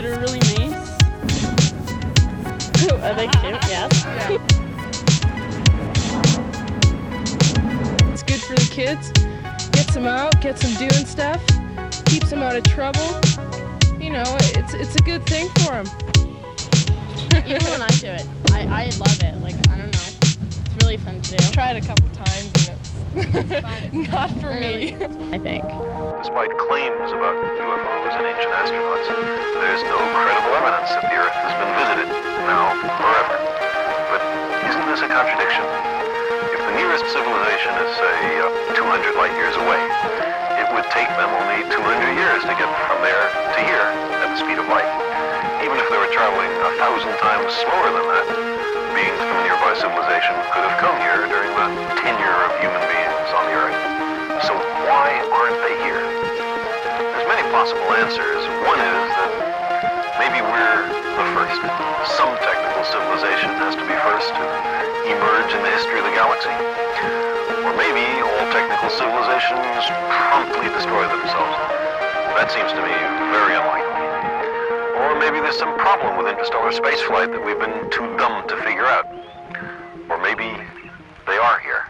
that are really nice. Are they cute? Yes. Yeah. It's good for the kids. Gets them out, gets them doing stuff, keeps them out of trouble. You know, it's a good thing for them. Even when I do it, I love it. Like, I don't know. It's really fun to do. I've tried a couple times and it's not for me. I think. Despite claims about UFOs and ancient astronauts, there's no credible evidence that the Earth has been visited, now or ever. But isn't this a contradiction? If the nearest civilization is, say, 200 light years away, it would take them only 200 years to get from there to here at the speed of light. Even if they were traveling 1,000 times slower than that, beings from a nearby civilization could have come here during the tenure of human beings on the Earth. So why aren't they here? There's many possible answers. One is that maybe we're the first. Some technical civilization has to be first to emerge in the history of the galaxy. Or maybe all technical civilizations promptly destroy themselves. That seems to me very unlikely. Or maybe there's some problem with interstellar spaceflight that we've been too dumb to figure out. Or maybe they are here.